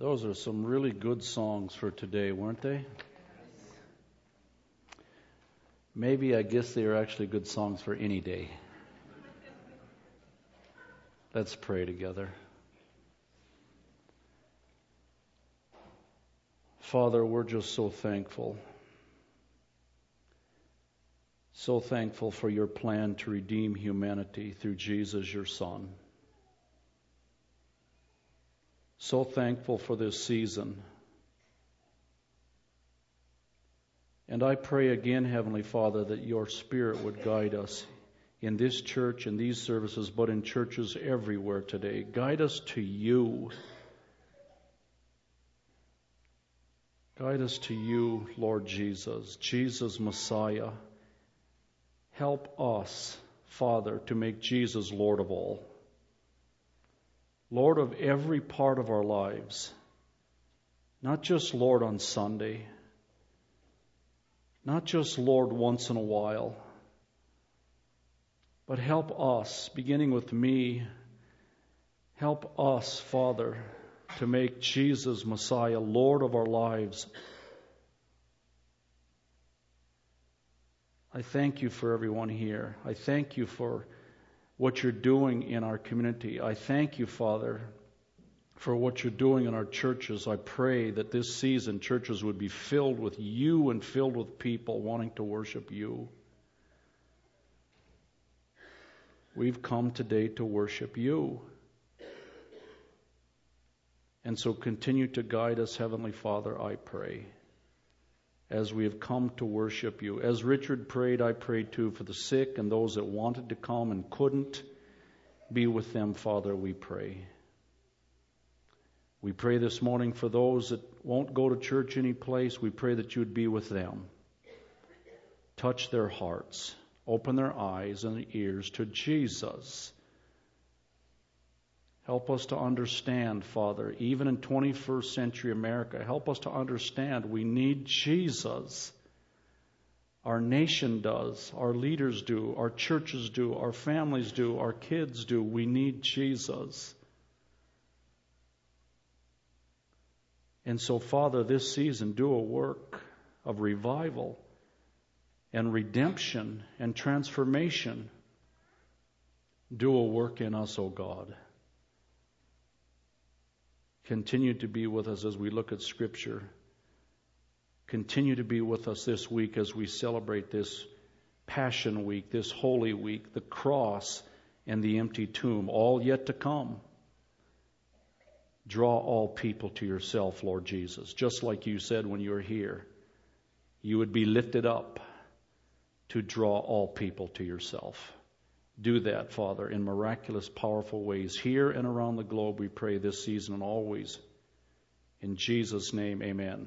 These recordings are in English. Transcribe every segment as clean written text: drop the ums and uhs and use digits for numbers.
Those are some really good songs for today, weren't they? Maybe I guess they are actually good songs for any day. Let's pray together. Father, we're just so thankful. So thankful for your plan to redeem humanity through Jesus, your Son. So thankful for this season. And I pray again, Heavenly Father, that your Spirit would guide us in this church, in these services, but in churches everywhere today. Guide us to you. Guide us to you, Lord Jesus, Jesus Messiah. Help us, Father, to make Jesus Lord of all. Lord of every part of our lives. Not just Lord on Sunday. Not just Lord once in a while. But help us, beginning with me, help us, Father, to make Jesus Messiah Lord of our lives. I thank you for everyone here. I thank you for what you're doing in our community. I thank you, Father, for what you're doing in our churches. I pray that this season churches would be filled with you and filled with people wanting to worship you. We've come today to worship you. And so continue to guide us, Heavenly Father, I pray, as we have come to worship you. As Richard prayed, I pray too for the sick and those that wanted to come and couldn't. Be with them, Father, we pray. We pray this morning for those that won't go to church any place. We pray that you would be with them. Touch their hearts. Open their eyes and ears to Jesus. Help us to understand, Father, even in 21st century America, help us to understand we need Jesus. Our nation does, our leaders do, our churches do, our families do, our kids do. We need Jesus. And so, Father, this season, do a work of revival and redemption and transformation. Do a work in us, O God. Continue to be with us as we look at Scripture. Continue to be with us this week as we celebrate this Passion Week, this Holy Week, the cross and the empty tomb, all yet to come. Draw all people to yourself, Lord Jesus, just like you said when you were here. You would be lifted up to draw all people to yourself. Do that, Father, in miraculous, powerful ways here and around the globe, we pray this season and always. In Jesus' name, amen.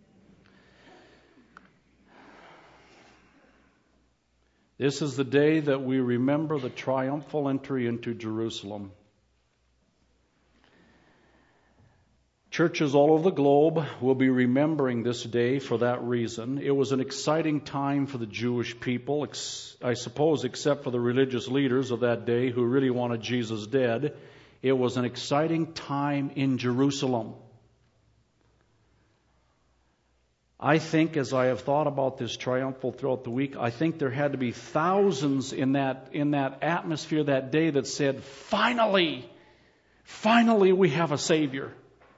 This is the day that we remember the triumphal entry into Jerusalem. Churches all over the globe will be remembering this day for that reason. It was an exciting time for the Jewish people, I suppose, except for the religious leaders of that day who really wanted Jesus dead. It was an exciting time in Jerusalem. I think, as I have thought about this triumphal throughout the week, I think there had to be thousands in that atmosphere that day that said, finally we have a Savior.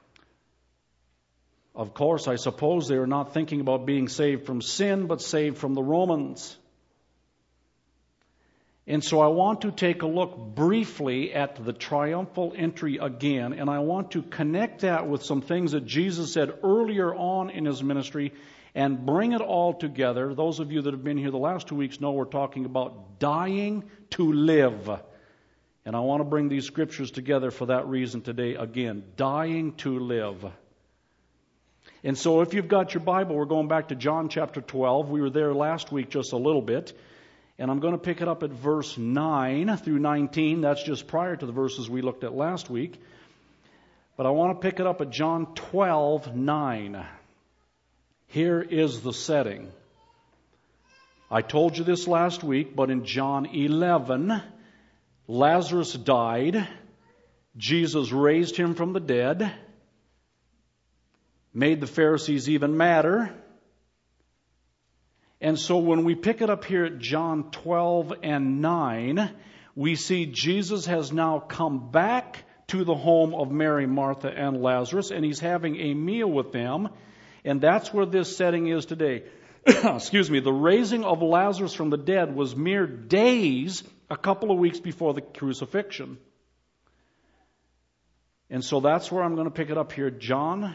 Of course, I suppose they were not thinking about being saved from sin, but saved from the Romans. And so I want to take a look briefly at the triumphal entry again, and I want to connect that with some things that Jesus said earlier on in his ministry and bring it all together. Those of you that have been here the last 2 weeks know we're talking about dying to live. And I want to bring these scriptures together for that reason today again, dying to live. And so if you've got your Bible, we're going back to John chapter 12. We were there last week just a little bit. And I'm going to pick it up at verse 9 through 19. That's just prior to the verses we looked at last week. But I want to pick it up at John 12:9. Here is the setting. I told you this last week, but in John 11, Lazarus died. Jesus raised him from the dead. made the Pharisees even madder. And so when we pick it up here at John 12 and 9, we see Jesus has now come back to the home of Mary, Martha, and Lazarus, and he's having a meal with them. And that's where this setting is today. Excuse me, the raising of Lazarus from the dead was mere days, a couple of weeks before the crucifixion. And so that's where I'm going to pick it up here, John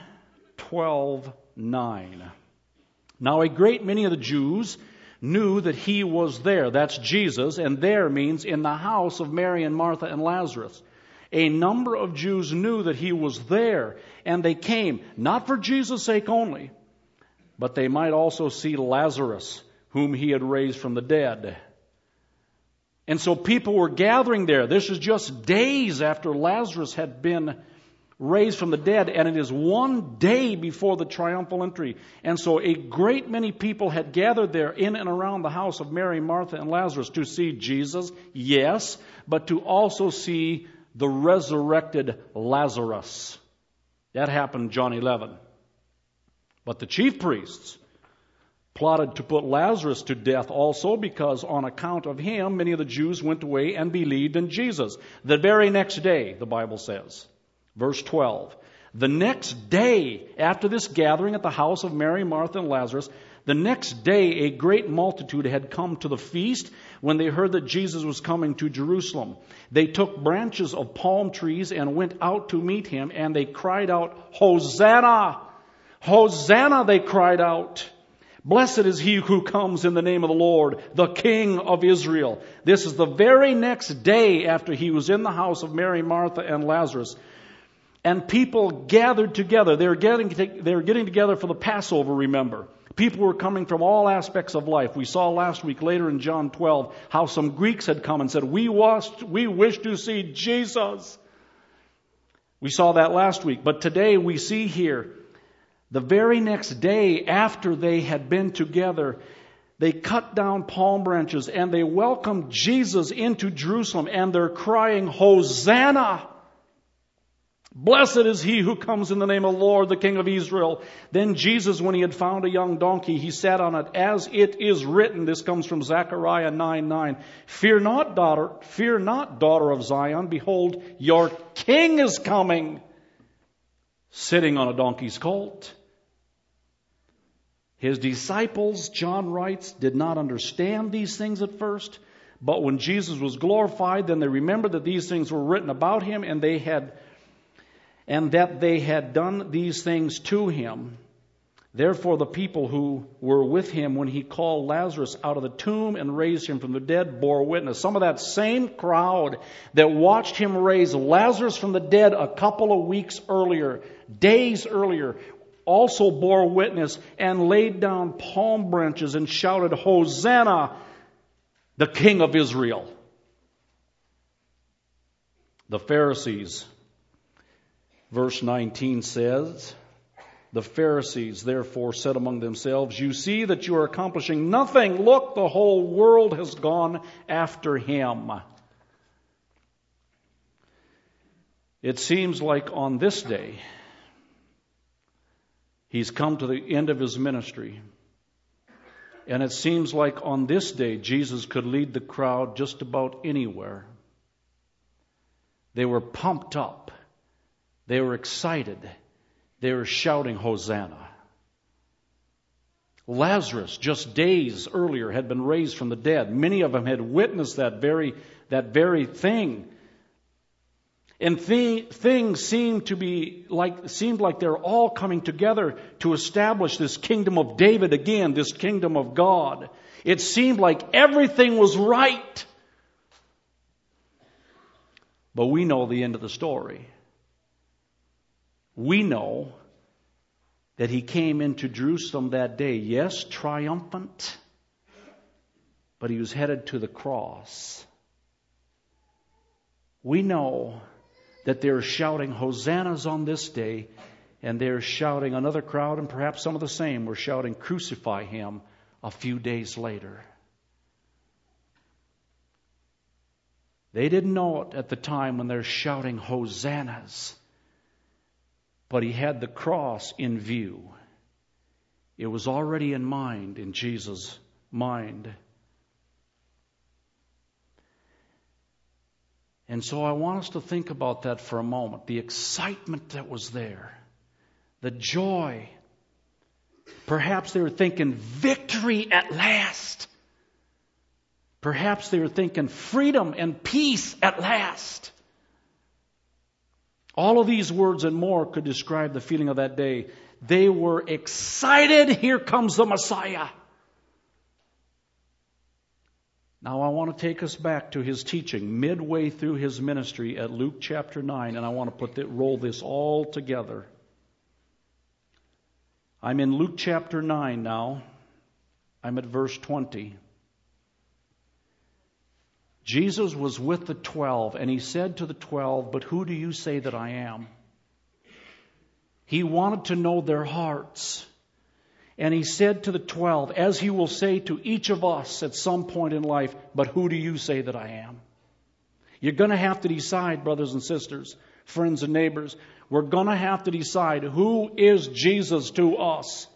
12:9. Now a great many of the Jews knew that he was there. That's Jesus, and there means in the house of Mary and Martha and Lazarus. A number of Jews knew that he was there, and they came, not for Jesus' sake only, but they might also see Lazarus, whom he had raised from the dead. And so people were gathering there. This is just days after Lazarus had been raised from the dead, and it is one day before the triumphal entry. And so a great many people had gathered there in and around the house of Mary, Martha, and Lazarus to see Jesus, yes, but to also see the resurrected Lazarus. That happened in John 11. But the chief priests plotted to put Lazarus to death also, because on account of him, many of the Jews went away and believed in Jesus. The very next day, the Bible says, verse 12, the next day after this gathering at the house of Mary, Martha, and Lazarus, the next day a great multitude had come to the feast when they heard that Jesus was coming to Jerusalem. They took branches of palm trees and went out to meet him, and they cried out, Hosanna! Hosanna, they cried out. Blessed is he who comes in the name of the Lord, the King of Israel. This is the very next day after he was in the house of Mary, Martha, and Lazarus. And people gathered together. They were getting together for the Passover, remember. People were coming from all aspects of life. We saw last week, later in John 12, how some Greeks had come and said, we wish to see Jesus. We saw that last week. But today we see here, the very next day after they had been together, they cut down palm branches and they welcomed Jesus into Jerusalem, and they're crying, Hosanna! Blessed is he who comes in the name of the Lord, the King of Israel. Then Jesus, when he had found a young donkey, he sat on it, as it is written. This comes from Zechariah 9:9. Fear not, daughter of Zion. Behold, your king is coming, sitting on a donkey's colt. His disciples, John writes, did not understand these things at first. But when Jesus was glorified, then they remembered that these things were written about him, and that they had done these things to him. Therefore the people who were with him when he called Lazarus out of the tomb and raised him from the dead bore witness. Some of that same crowd that watched him raise Lazarus from the dead a couple of weeks earlier, days earlier, also bore witness and laid down palm branches and shouted, Hosanna, the King of Israel. The Pharisees, verse 19 says, the Pharisees therefore said among themselves, you see that you are accomplishing nothing. Look, the whole world has gone after him. It seems like on this day, he's come to the end of his ministry. And it seems like on this day, Jesus could lead the crowd just about anywhere. They were pumped up. They were excited. They were shouting, Hosanna. Lazarus, just days earlier, had been raised from the dead. Many of them had witnessed that very thing. And things seemed like they're all coming together to establish this kingdom of David again, this kingdom of God. It seemed like everything was right. But we know the end of the story. We know that he came into Jerusalem that day, yes, triumphant, but he was headed to the cross. We know that they're shouting hosannas on this day, and they're shouting, another crowd, and perhaps some of the same, were shouting, crucify him a few days later. They didn't know it at the time when they're shouting hosannas, But he had the cross in view. It was already in Jesus' mind. And so I want us to think about that for a moment. The excitement that was there. The joy. Perhaps they were thinking victory at last. Perhaps they were thinking freedom and peace at last. All of these words and more could describe the feeling of that day. They were excited. Here comes the Messiah. Now I want to take us back to his teaching midway through his ministry at Luke chapter 9, and I want to roll this all together. I'm in Luke chapter 9 now. I'm at verse 20. Jesus was with the 12, and he said to the 12, "But who do you say that I am?" He wanted to know their hearts. And he said to the 12, as he will say to each of us at some point in life, "But who do you say that I am?" You're going to have to decide, brothers and sisters, friends and neighbors. We're going to have to decide, who is Jesus to us?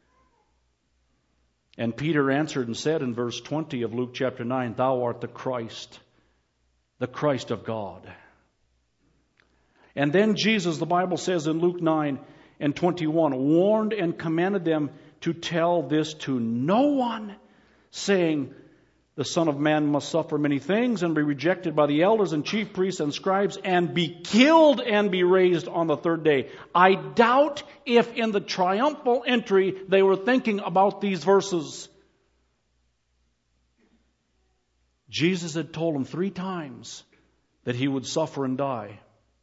And Peter answered and said in verse 20 of Luke chapter 9, "Thou art the Christ of God." And then Jesus, the Bible says in Luke 9 and 21, warned and commanded them to tell this to no one, saying, "The Son of Man must suffer many things and be rejected by the elders and chief priests and scribes and be killed and be raised on the third day." I doubt if in the triumphal entry they were thinking about these verses. Jesus had told them 3 times that he would suffer and die.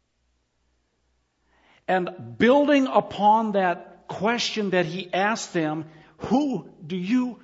And building upon that question that he asked them, who do you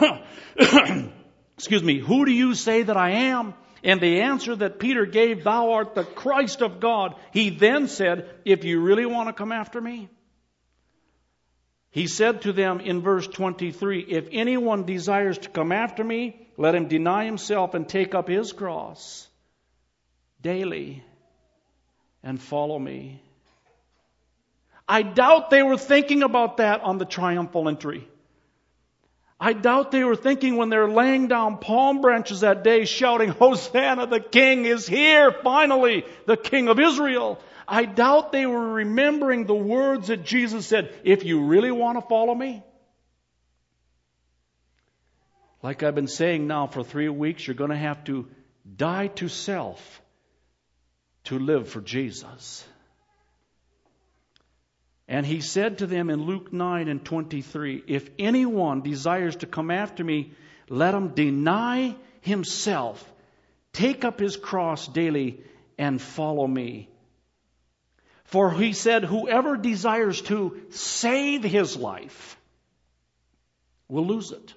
who do you say that I am? And the answer that Peter gave, "Thou art the Christ of God." He then said, "If you really want to come after me," he said to them in verse 23, "If anyone desires to come after me, let him deny himself and take up his cross daily and follow me." I doubt they were thinking about that on the triumphal entry. I doubt they were thinking when they're laying down palm branches that day, shouting, "Hosanna, the King is here, finally, the King of Israel." I doubt they were remembering the words that Jesus said, "If you really want to follow me." Like I've been saying now for 3 weeks, you're going to have to die to self to live for Jesus. And he said to them in Luke 9 and 23, "If anyone desires to come after me, let him deny himself, take up his cross daily, and follow me. For he said, whoever desires to save his life will lose it.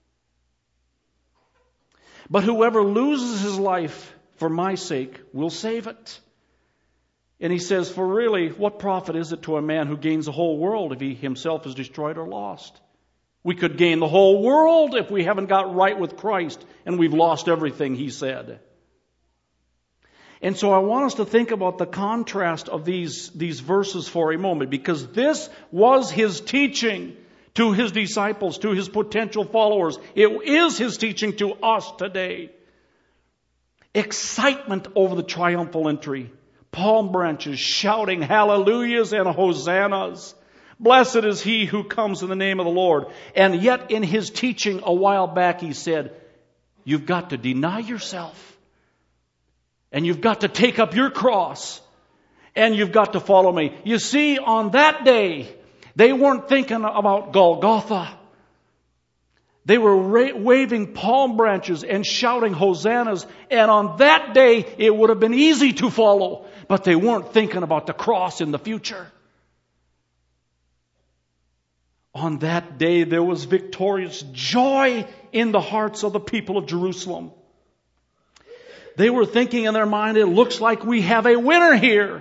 But whoever loses his life for my sake will save it." And he says, "For really, what profit is it to a man who gains the whole world if he himself is destroyed or lost?" We could gain the whole world if we haven't got right with Christ and we've lost everything, he said. And so I want us to think about the contrast of these verses for a moment, because this was his teaching to his disciples, to his potential followers. It is his teaching to us today. Excitement over the triumphal entry. Palm branches shouting hallelujahs and hosannas. Blessed is he who comes in the name of the Lord. And yet in his teaching a while back he said, you've got to deny yourself. And you've got to take up your cross. And you've got to follow me. You see, on that day, they weren't thinking about Golgotha. They were waving palm branches and shouting hosannas. And on that day, it would have been easy to follow. But they weren't thinking about the cross in the future. On that day, there was victorious joy in the hearts of the people of Jerusalem. They were thinking in their mind, it looks like we have a winner here.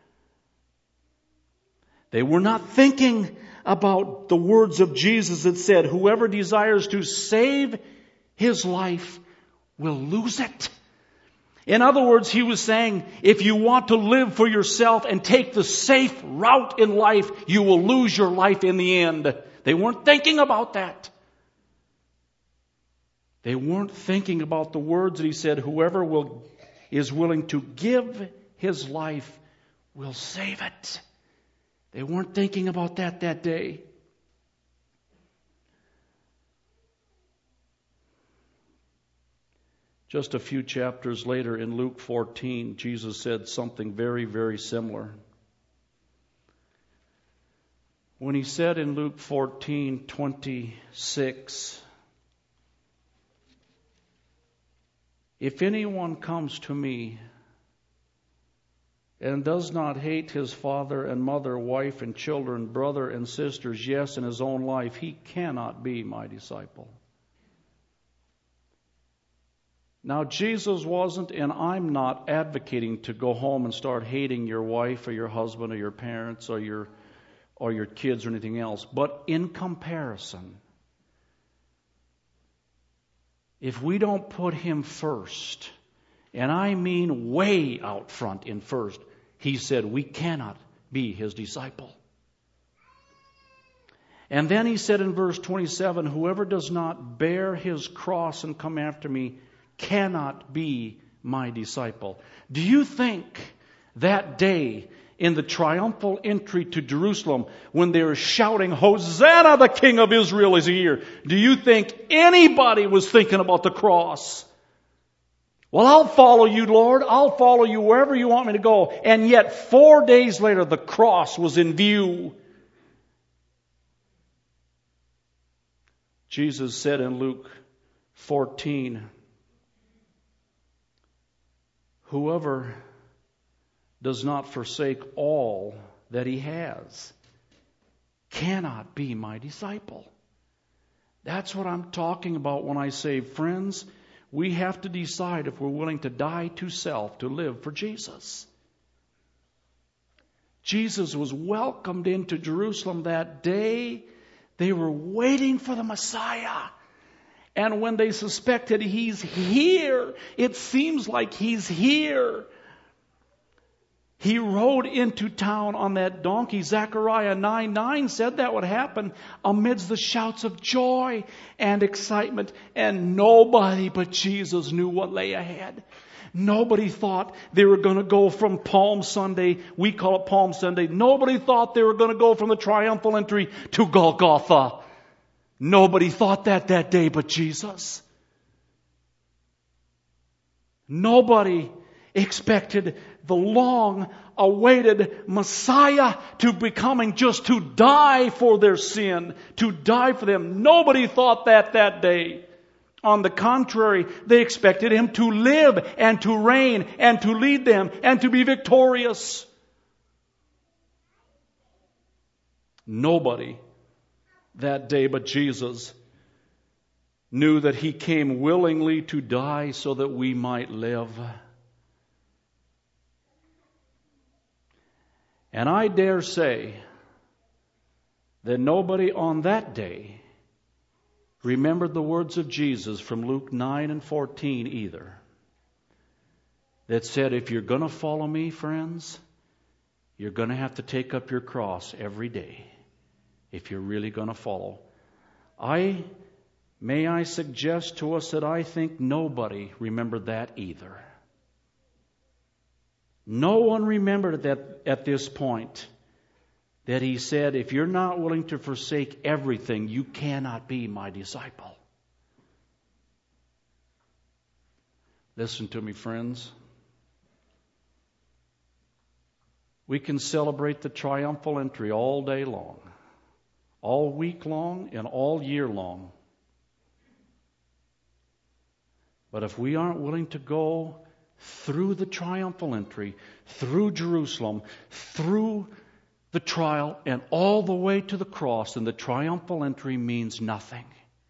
They were not thinking about the words of Jesus that said, whoever desires to save his life will lose it. In other words, he was saying, if you want to live for yourself and take the safe route in life, you will lose your life in the end. They weren't thinking about that. They weren't thinking about the words that he said, whoever is willing to give his life will save it. They weren't thinking about that day. Just a few chapters later in Luke 14, Jesus said something very, very similar. When he said in Luke 14:26, if anyone comes to me and does not hate his father and mother, wife and children, brother and sisters, yes, in his own life, he cannot be my disciple. Now, Jesus wasn't, and I'm not advocating to go home and start hating your wife or your husband or your parents or your kids or anything else. But in comparison, if we don't put him first, and I mean way out front in first, he said we cannot be his disciple. And then he said in verse 27, whoever does not bear his cross and come after me cannot be my disciple. Do you think that day in the triumphal entry to Jerusalem, when they were shouting, Hosanna, the King of Israel is here, do you think anybody was thinking about the cross? Well, I'll follow you, Lord. I'll follow you wherever you want me to go. And yet 4 days later, the cross was in view. Jesus said in Luke 14, whoever does not forsake all that he has cannot be my disciple. That's what I'm talking about when I say, friends, we have to decide if we're willing to die to self to live for Jesus. Jesus was welcomed into Jerusalem that day. They were waiting for the Messiah. And when they suspected he's here, it seems like he's here. He rode into town on that donkey. Zechariah 9:9 said that would happen amidst the shouts of joy and excitement. And nobody but Jesus knew what lay ahead. Nobody thought they were going to go from Palm Sunday, we call it Palm Sunday. Nobody thought they were going to go from the triumphal entry to Golgotha. Nobody thought that day but Jesus. Nobody expected the long-awaited Messiah to be coming just to die for their sin, to die for them. Nobody thought that day. On the contrary, they expected him to live and to reign and to lead them and to be victorious. Nobody that day but Jesus knew that he came willingly to die so that we might live. And I dare say that nobody on that day remembered the words of Jesus from Luke 9 and 14 either, that said, if you're going to follow me, friends, you're going to have to take up your cross every day if you're really going to follow. May I suggest to us that I think nobody remembered that either. No one remembered that at this point, that he said, if you're not willing to forsake everything, you cannot be my disciple. Listen to me, friends. We can celebrate the triumphal entry all day long, all week long, and all year long. But if we aren't willing to go through the triumphal entry, through Jerusalem, through the trial, and all the way to the cross, then the triumphal entry means nothing.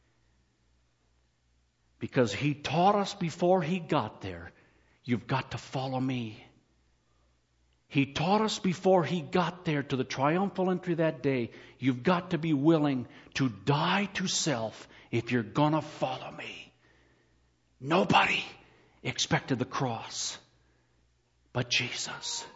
Because he taught us before he got there, you've got to follow me. He taught us before he got there to the triumphal entry that day, you've got to be willing to die to self if you're going to follow me. Nobody expected the cross, but Jesus.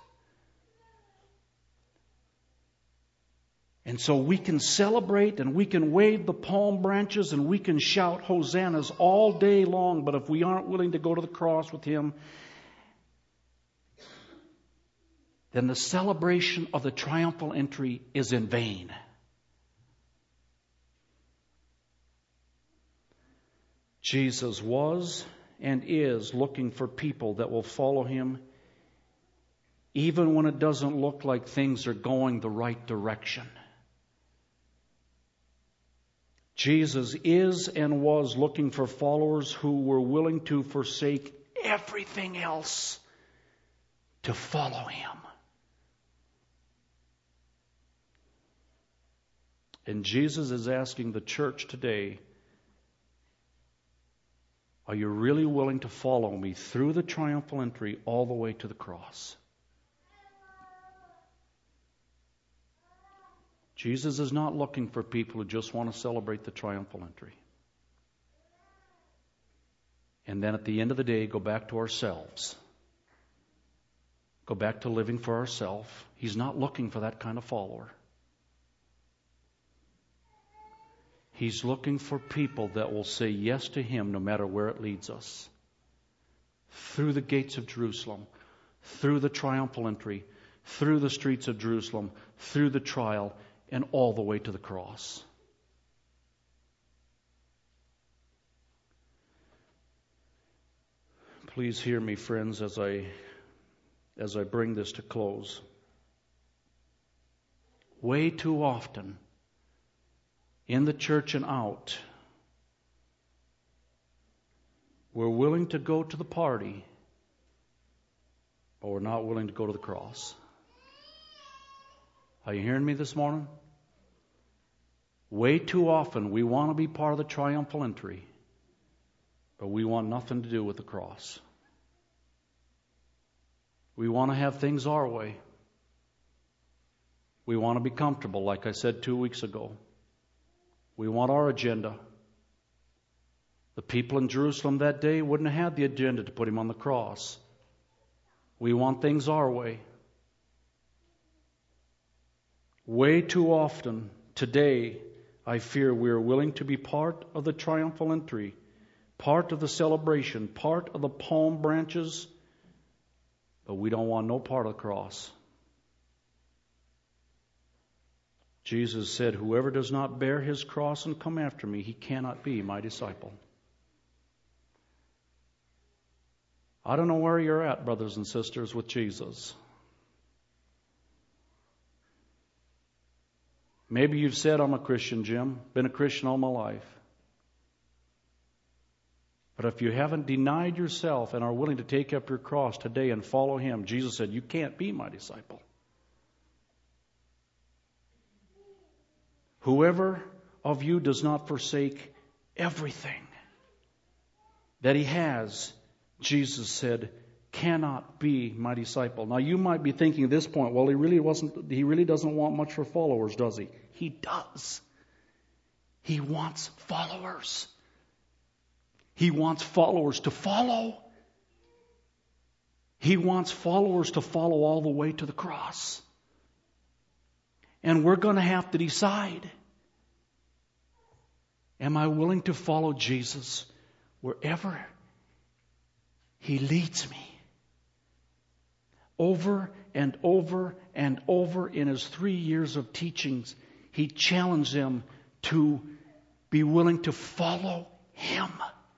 And so we can celebrate and we can wave the palm branches and we can shout hosannas all day long, but if we aren't willing to go to the cross with Him, then the celebration of the triumphal entry is in vain. Jesus was and is looking for people that will follow Him, even when it doesn't look like things are going the right direction. Jesus is and was looking for followers who were willing to forsake everything else to follow Him. And Jesus is asking the church today, are you really willing to follow me through the triumphal entry all the way to the cross? Jesus is not looking for people who just want to celebrate the triumphal entry. And then at the end of the day, go back to ourselves. Go back to living for ourselves. He's not looking for that kind of follower. He's looking for people that will say yes to Him no matter where it leads us. Through the gates of Jerusalem, through the triumphal entry, through the streets of Jerusalem, through the trial, and all the way to the cross. Please hear me, friends, as I bring this to close. Way too often, in the church and out, we're willing to go to the party, but we're not willing to go to the cross. Are you hearing me this morning? Way too often we want to be part of the triumphal entry, but we want nothing to do with the cross. We want to have things our way. We want to be comfortable, like I said 2 weeks ago. We want our agenda. The people in Jerusalem that day wouldn't have had the agenda to put Him on the cross. We want things our way. Way too often today, I fear we are willing to be part of the triumphal entry, part of the celebration, part of the palm branches, but we don't want no part of the cross. Jesus said, whoever does not bear his cross and come after me, he cannot be my disciple. I don't know where you're at, brothers and sisters, with Jesus. Maybe you've said, I'm a Christian, Jim. Been a Christian all my life. But if you haven't denied yourself and are willing to take up your cross today and follow Him, Jesus said, you can't be my disciple. Whoever of you does not forsake everything that he has, Jesus said, cannot be my disciple. Now you might be thinking at this point, well, he really doesn't want much for followers, does he? He does. He wants followers. He wants followers to follow. He wants followers to follow all the way to the cross. And we're going to have to decide, am I willing to follow Jesus wherever He leads me? Over and over and over in His 3 years of teachings, He challenged them to be willing to follow Him.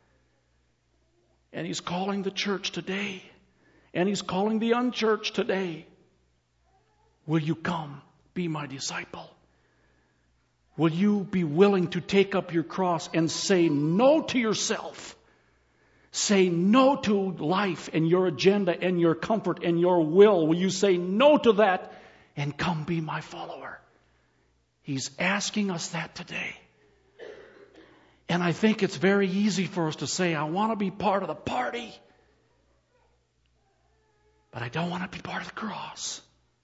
And He's calling the church today. And He's calling the unchurched today. Will you come? Be my disciple. Will you be willing to take up your cross and say no to yourself? Say no to life and your agenda and your comfort and your will. Will you say no to that and come be my follower? He's asking us that today. And I think it's very easy for us to say, I want to be part of the party, but I don't want to be part of the cross.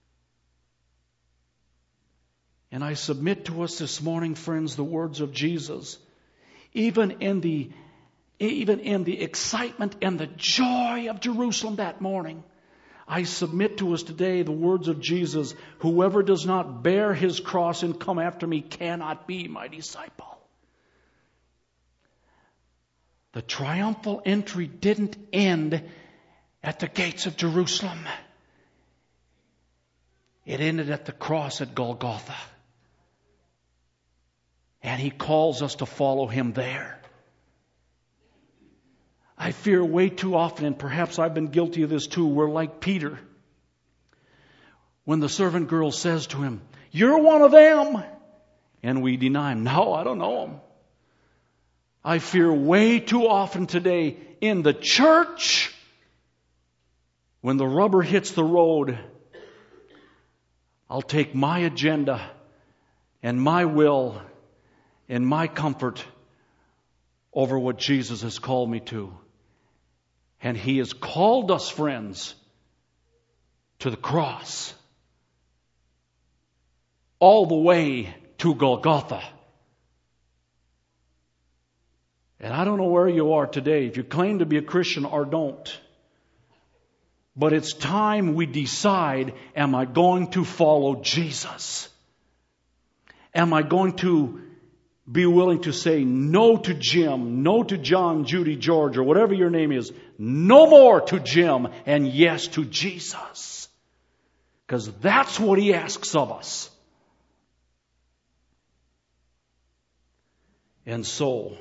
And I submit to us this morning, friends, the words of Jesus. Even in the even in the excitement and the joy of Jerusalem that morning, I submit to us today the words of Jesus, whoever does not bear his cross and come after me cannot be my disciple. The triumphal entry didn't end at the gates of Jerusalem. It ended at the cross at Golgotha. And he calls us to follow him there. I fear way too often, and perhaps I've been guilty of this too, we're like Peter. When the servant girl says to him, "You're one of them," and we deny him, "No, I don't know him." I fear way too often today in the church, when the rubber hits the road, I'll take my agenda and my will and my comfort over what Jesus has called me to. And he has called us, friends, to the cross, all the way to Golgotha. And I don't know where you are today, if you claim to be a Christian or don't. But it's time we decide, am I going to follow Jesus? Am I going to be willing to say no to Jim, no to John, Judy, George, or whatever your name is, no more to Jim, and yes to Jesus? Because that's what he asks of us. And so,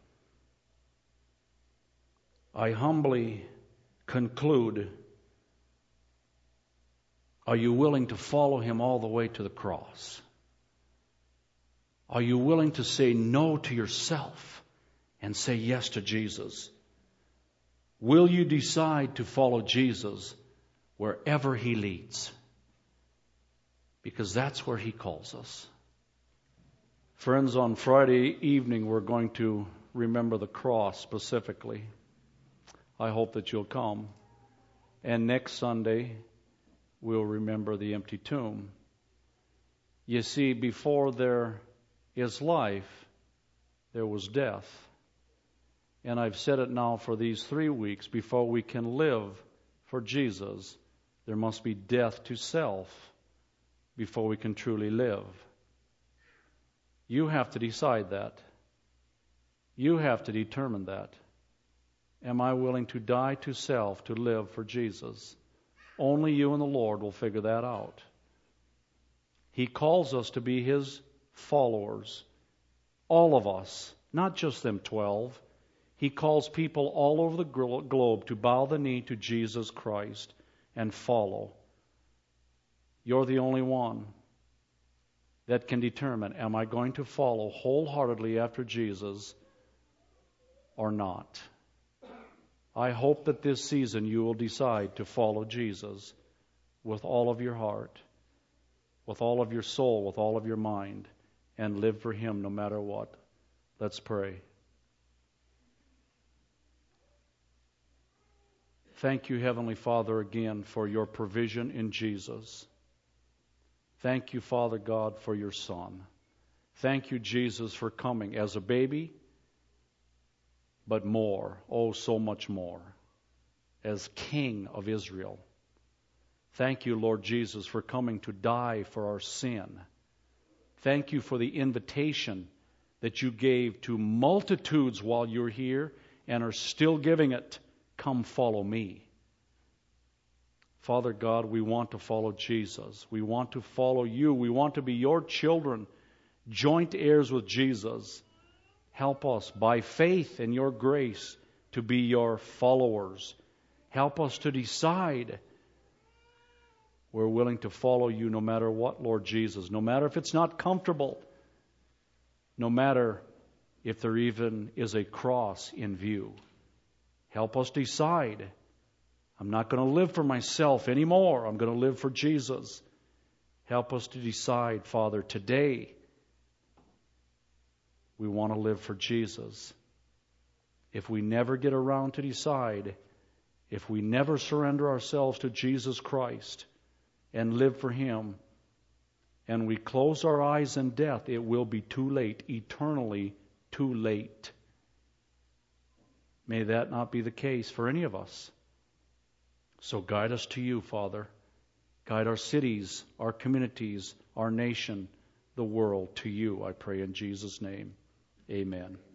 I humbly conclude, are you willing to follow him all the way to the cross? Are you willing to say no to yourself and say yes to Jesus? Will you decide to follow Jesus wherever he leads? Because that's where he calls us. Friends, on Friday evening we're going to remember the cross specifically. I hope that you'll come. And next Sunday we'll remember the empty tomb. You see, before there is life, there was death. And I've said it now for these 3 weeks, before we can live for Jesus, there must be death to self before we can truly live. You have to decide that. You have to determine that. Am I willing to die to self to live for Jesus? Only you and the Lord will figure that out. He calls us to be his followers. All of us, not just them 12. He calls people all over the globe to bow the knee to Jesus Christ and follow. You're the only one that can determine, am I going to follow wholeheartedly after Jesus or not? I hope that this season you will decide to follow Jesus with all of your heart, with all of your soul, with all of your mind, and live for him no matter what. Let's pray. Thank you, Heavenly Father, again for your provision in Jesus. Thank you, Father God, for your Son. Thank you, Jesus, for coming as a baby, but more, oh, so much more, as King of Israel. Thank you, Lord Jesus, for coming to die for our sin. Thank you for the invitation that you gave to multitudes while you're here and are still giving it. Come follow me. Father God, we want to follow Jesus. We want to follow you. We want to be your children, joint heirs with Jesus. Help us by faith and your grace to be your followers. Help us to decide we're willing to follow you no matter what, Lord Jesus. No matter if it's not comfortable. No matter if there even is a cross in view. Help us decide. I'm not going to live for myself anymore. I'm going to live for Jesus. Help us to decide, Father, today we want to live for Jesus. If we never get around to decide, if we never surrender ourselves to Jesus Christ and live for him, and we close our eyes in death, it will be too late, eternally too late. May that not be the case for any of us. So guide us to you, Father. Guide our cities, our communities, our nation, the world to you, I pray in Jesus' name. Amen.